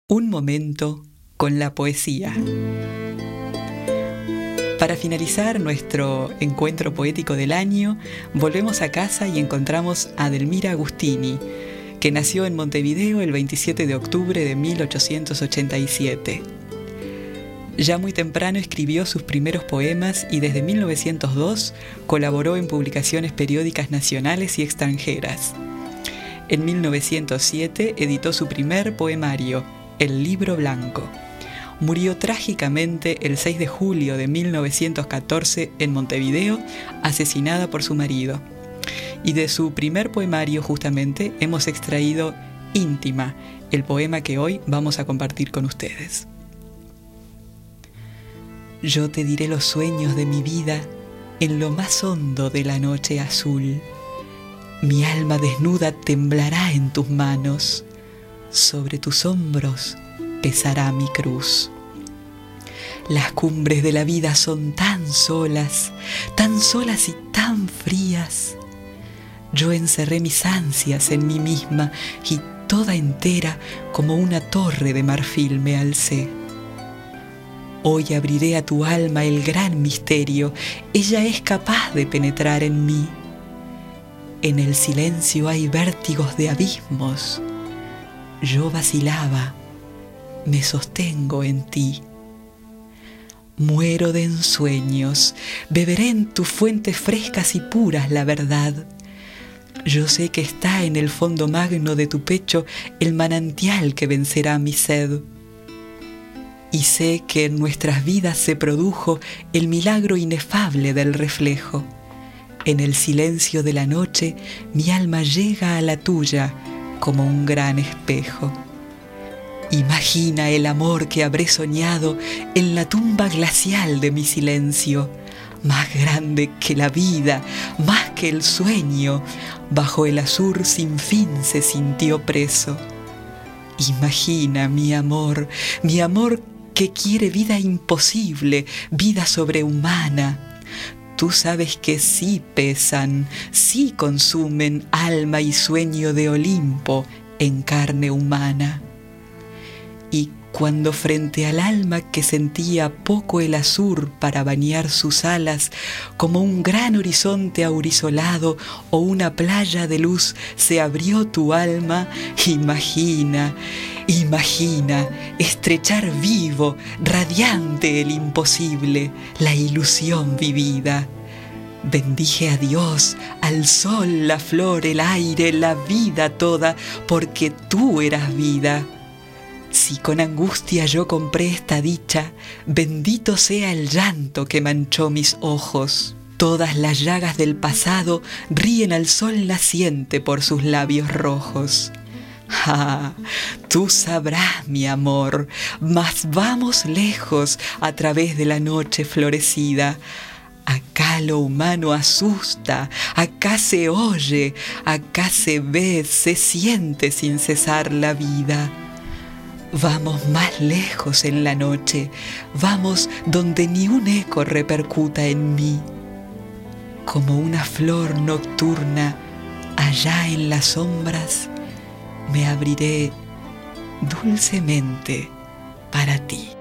Un momento con la poesía. Para finalizar nuestro encuentro poético del año, volvemos a casa y encontramos a Delmira Agustini, que nació en Montevideo el 27 de octubre de 1887. Ya muy temprano escribió sus primeros poemas y desde 1902 colaboró en publicaciones periódicas nacionales y extranjeras. En 1907 editó su primer poemario, El Libro Blanco. Murió trágicamente el 6 de julio de 1914 en Montevideo, asesinada por su marido. Y de su primer poemario justamente hemos extraído Íntima, el poema que hoy vamos a compartir con ustedes. Yo te diré los sueños de mi vida en lo más hondo de la noche azul. Mi alma desnuda temblará en tus manos, sobre tus hombros pesará mi cruz. Las cumbres de la vida son tan solas y tan frías. Yo encerré mis ansias en mí misma y toda entera como una torre de marfil me alcé. Hoy abriré a tu alma el gran misterio, ella es capaz de penetrar en mí. En el silencio hay vértigos de abismos. Yo vacilaba, me sostengo en ti. Muero de ensueños, beberé en tus fuentes frescas y puras la verdad. Yo sé que está en el fondo magno de tu pecho el manantial que vencerá mi sed. Y sé que en nuestras vidas se produjo el milagro inefable del reflejo. En el silencio de la noche mi alma llega a la tuya como un gran espejo. Imagina el amor que habré soñado en la tumba glacial de mi silencio, más grande que la vida, más que el sueño, bajo el azur sin fin se sintió preso. Imagina mi amor que quiere vida imposible, vida sobrehumana. Tú sabes que sí pesan, sí consumen alma y sueño de Olimpo en carne humana. Y cuando frente al alma que sentía poco el azur para bañar sus alas, como un gran horizonte aurisolado o una playa de luz se abrió tu alma, imagina estrechar vivo, radiante el imposible, la ilusión vivida. Bendije a Dios, al sol, la flor, el aire, la vida toda, porque tú eras vida. Si con angustia yo compré esta dicha, bendito sea el llanto que manchó mis ojos. Todas las llagas del pasado ríen al sol naciente por sus labios rojos. Ah, tú sabrás, mi amor, mas vamos lejos a través de la noche florecida. Acá lo humano asusta, acá se oye, acá se ve, se siente sin cesar la vida. Vamos más lejos en la noche, vamos donde ni un eco repercuta en mí. Como una flor nocturna, allá en las sombras, me abriré dulcemente para ti.